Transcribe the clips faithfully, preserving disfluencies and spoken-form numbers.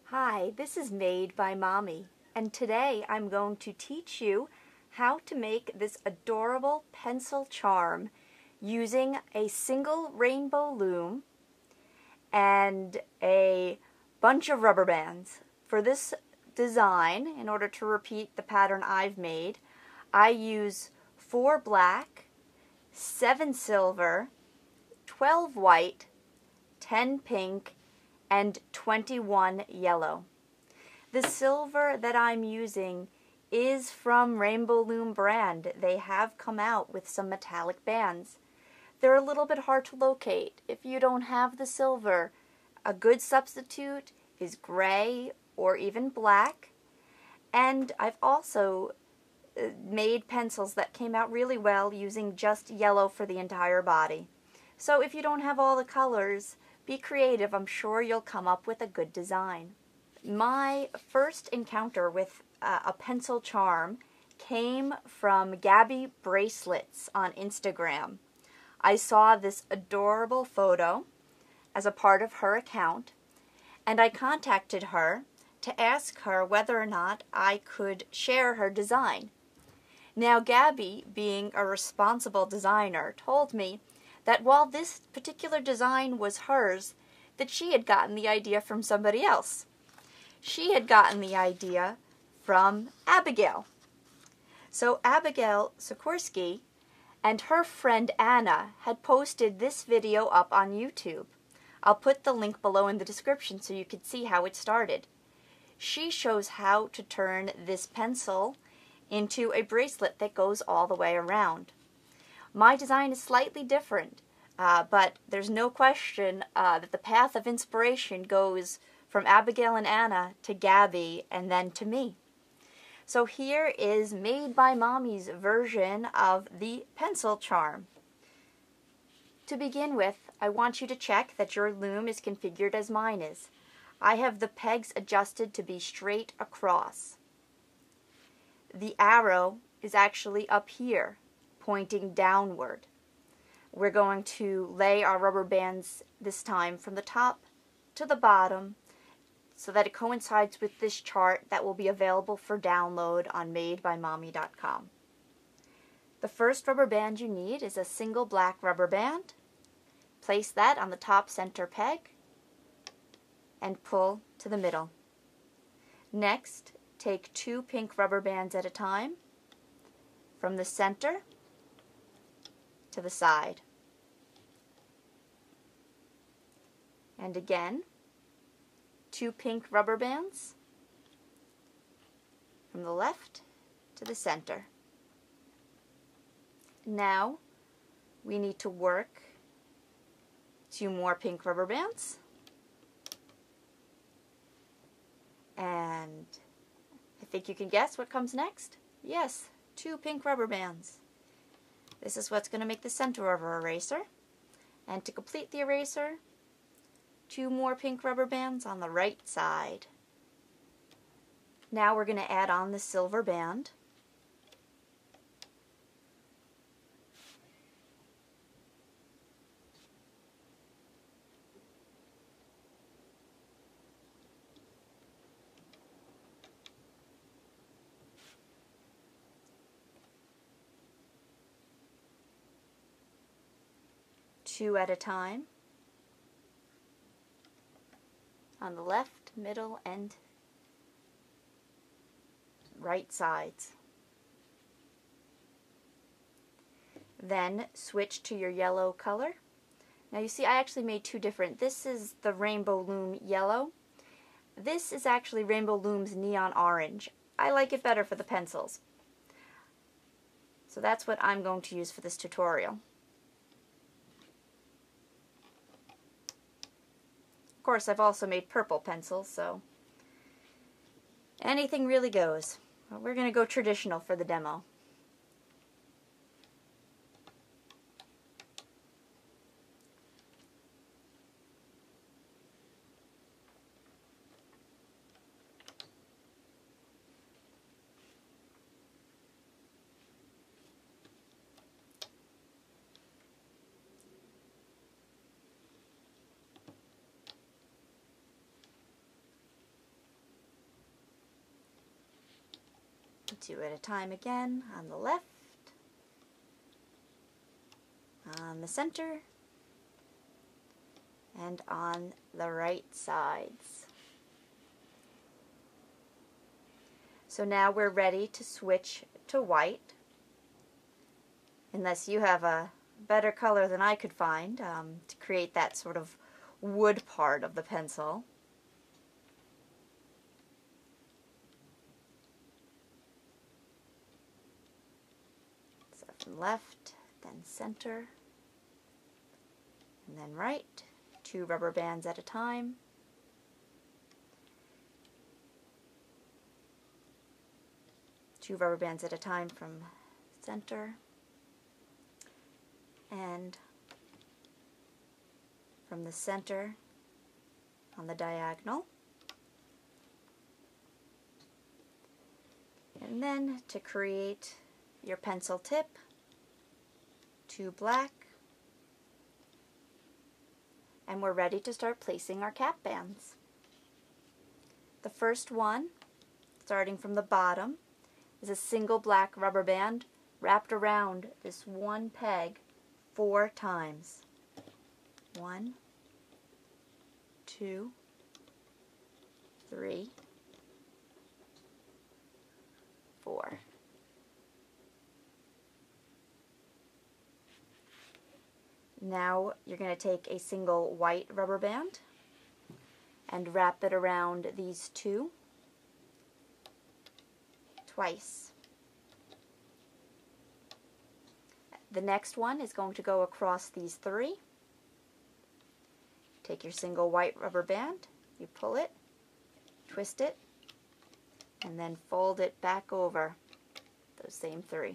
Hi, this is Made by Mommy, and today I'm going to teach you how to make this adorable pencil charm using a single rainbow loom and a bunch of rubber bands. For this design, in order to repeat the pattern I've made, I use four black, seven silver, twelve white, ten pink, and twenty-one yellow. The silver that I'm using is from Rainbow Loom brand. They have come out with some metallic bands. They're a little bit hard to locate. If you don't have the silver, a good substitute is gray or even black. And I've also made pencils that came out really well using just yellow for the entire body. So if you don't have all the colors, be creative. I'm sure you'll come up with a good design. My first encounter with uh, a pencil charm came from Gabby Bracelets on Instagram. I saw this adorable photo as a part of her account, and I contacted her to ask her whether or not I could share her design. Now, Gabby, being a responsible designer, told me that while this particular design was hers, that she had gotten the idea from somebody else. She had gotten the idea from Abigail. So Abigail Sikorsky and her friend Anna had posted this video up on YouTube. I'll put the link below in the description so you can see how it started. She shows how to turn this pencil into a bracelet that goes all the way around. My design is slightly different, uh, but there's no question uh, that the path of inspiration goes from Abigail and Anna to Gabby and then to me. So here is Made by Mommy's version of the pencil charm. To begin with, I want you to check that your loom is configured as mine is. I have the pegs adjusted to be straight across. The arrow is actually up here, pointing downward. We're going to lay our rubber bands this time from the top to the bottom so that it coincides with this chart that will be available for download on made by mommy dot com. The first rubber band you need is a single black rubber band. Place that on the top center peg and pull to the middle. Next, take two pink rubber bands at a time from the center to the side. And again, two pink rubber bands from the left to the center. Now we need to work two more pink rubber bands. And I think you can guess what comes next. Yes, two pink rubber bands. This is what's going to make the center of our eraser. And to complete the eraser, two more pink rubber bands on the right side. Now we're going to add on the silver band. Two at a time on the left, middle, and right sides. Then switch to your yellow color. Now you see I actually made two different. This is the Rainbow Loom yellow. This is actually Rainbow Loom's neon orange. I like it better for the pencils. So that's what I'm going to use for this tutorial. Of course, I've also made purple pencils, so anything really goes. Well, we're going to go traditional for the demo. two at a time again on the left, on the center, and on the right sides. So now we're ready to switch to white, unless you have a better color than I could find um, to create that sort of wood part of the pencil. So from left, then center, and then right, two rubber bands at a time. Two rubber bands at a time from center, and from the center on the diagonal. And then to create your pencil tip, two black, and we're ready to start placing our cap bands. The first one, starting from the bottom, is a single black rubber band wrapped around this one peg four times. One, two, three, four. Now you're going to take a single white rubber band and wrap it around these two twice. The next one is going to go across these three. Take your single white rubber band, you pull it, twist it, and then fold it back over those same three.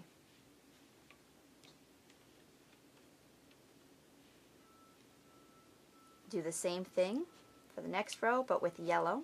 Do the same thing for the next row, but with yellow.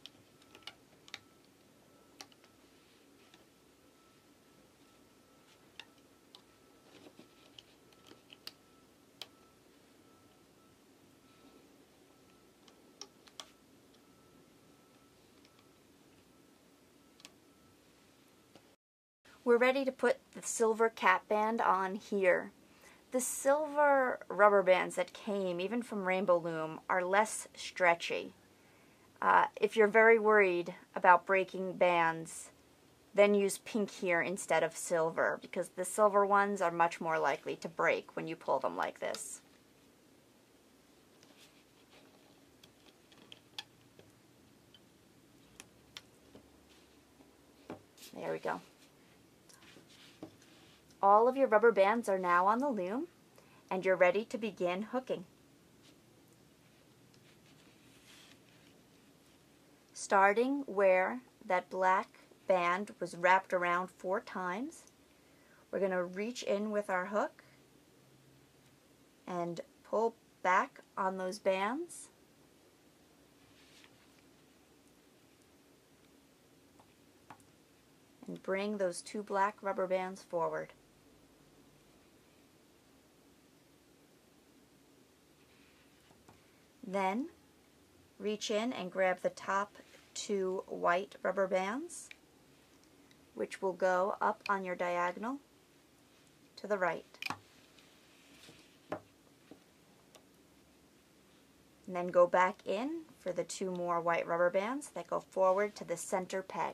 We're ready to put the silver cap band on here. The silver rubber bands that came, even from Rainbow Loom, are less stretchy. Uh, if you're very worried about breaking bands, then use pink here instead of silver, because the silver ones are much more likely to break when you pull them like this. There we go. All of your rubber bands are now on the loom, and you're ready to begin hooking. Starting where that black band was wrapped around four times, we're going to reach in with our hook and pull back on those bands. And bring those two black rubber bands forward. Then reach in and grab the top two white rubber bands, which will go up on your diagonal to the right. And then go back in for the two more white rubber bands that go forward to the center peg.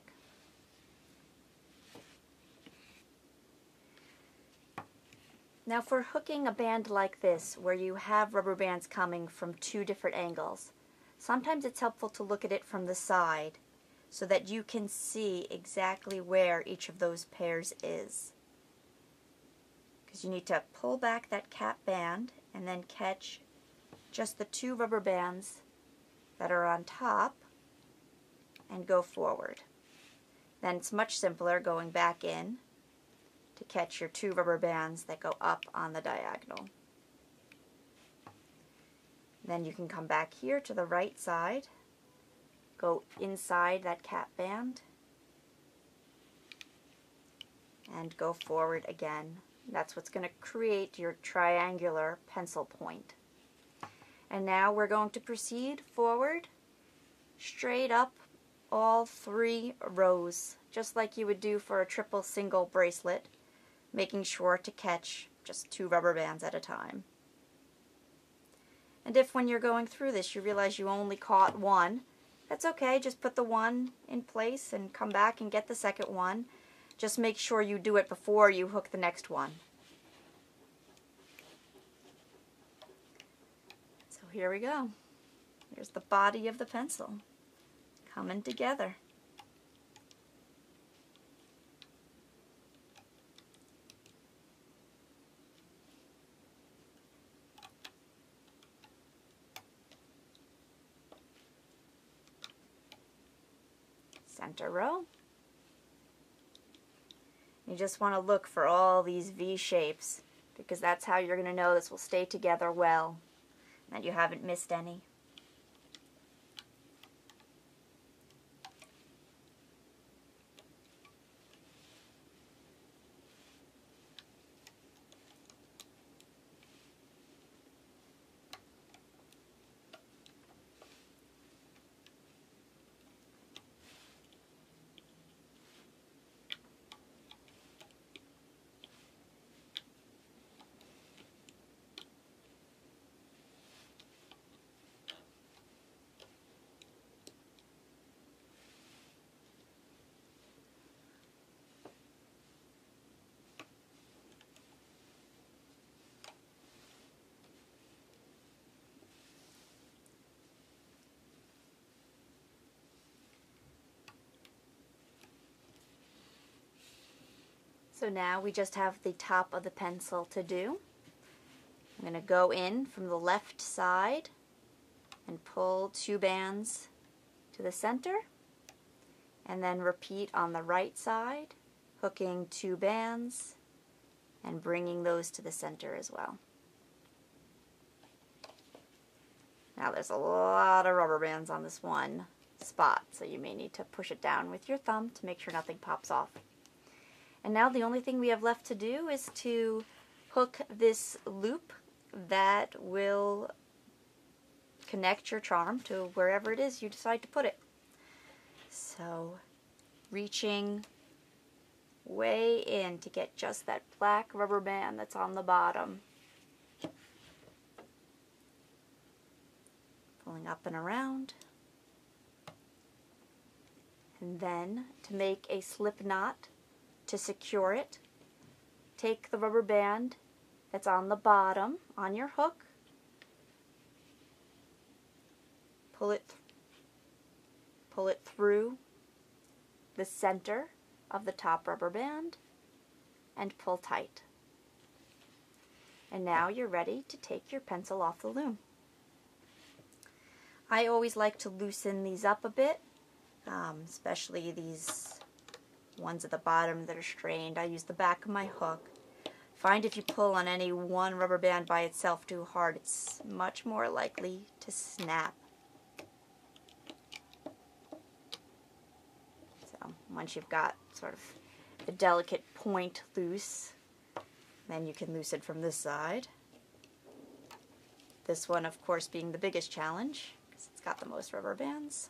Now for hooking a band like this, where you have rubber bands coming from two different angles, sometimes it's helpful to look at it from the side so that you can see exactly where each of those pairs is. Because you need to pull back that cap band and then catch just the two rubber bands that are on top and go forward. Then it's much simpler going back in to catch your two rubber bands that go up on the diagonal. Then you can come back here to the right side, go inside that cap band, and go forward again. That's what's going to create your triangular pencil point. And now we're going to proceed forward, straight up all three rows, just like you would do for a triple single bracelet, making sure to catch just two rubber bands at a time. And if when you're going through this you realize you only caught one, that's okay. Just put the one in place and come back and get the second one. Just make sure you do it before you hook the next one. So here we go. Here's the body of the pencil coming together. Center row. You just want to look for all these V shapes because that's how you're going to know this will stay together well and that you haven't missed any. So now we just have the top of the pencil to do. I'm going to go in from the left side and pull two bands to the center, and then repeat on the right side, hooking two bands and bringing those to the center as well. Now there's a lot of rubber bands on this one spot, so you may need to push it down with your thumb to make sure nothing pops off. And now the only thing we have left to do is to hook this loop that will connect your charm to wherever it is you decide to put it. So reaching way in to get just that black rubber band that's on the bottom. Pulling up and around. And then to make a slip knot, to secure it, take the rubber band that's on the bottom on your hook, pull it, th pull it through the center of the top rubber band, and pull tight. And now you're ready to take your pencil off the loom. I always like to loosen these up a bit, um, especially these ones at the bottom that are strained. I use the back of my hook. Find if you pull on any one rubber band by itself too hard, it's much more likely to snap. So once you've got sort of the delicate point loose, then you can loosen from this side. This one, of course, being the biggest challenge because it's got the most rubber bands.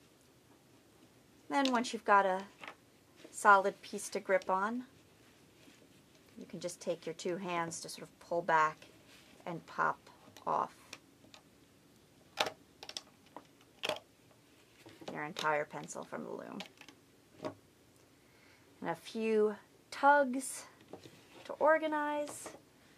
Then once you've got a solid piece to grip on, you can just take your two hands to sort of pull back and pop off your entire pencil from the loom. And a few tugs to organize,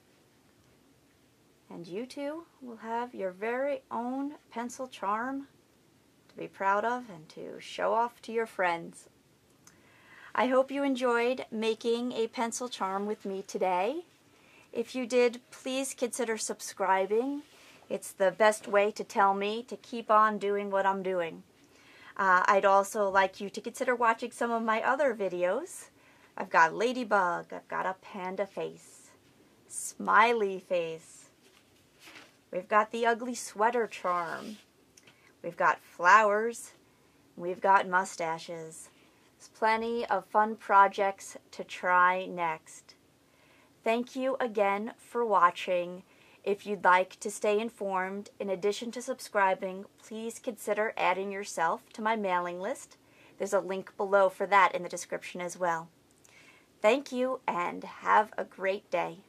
and you two will have your very own pencil charm to be proud of and to show off to your friends. I hope you enjoyed making a pencil charm with me today. If you did, please consider subscribing. It's the best way to tell me to keep on doing what I'm doing. Uh, I'd also like you to consider watching some of my other videos. I've got ladybug, I've got a panda face, smiley face. We've got the ugly sweater charm. We've got flowers. We've got mustaches. There's plenty of fun projects to try next. Thank you again for watching. If you'd like to stay informed, in addition to subscribing, please consider adding yourself to my mailing list. There's a link below for that in the description as well. Thank you and have a great day.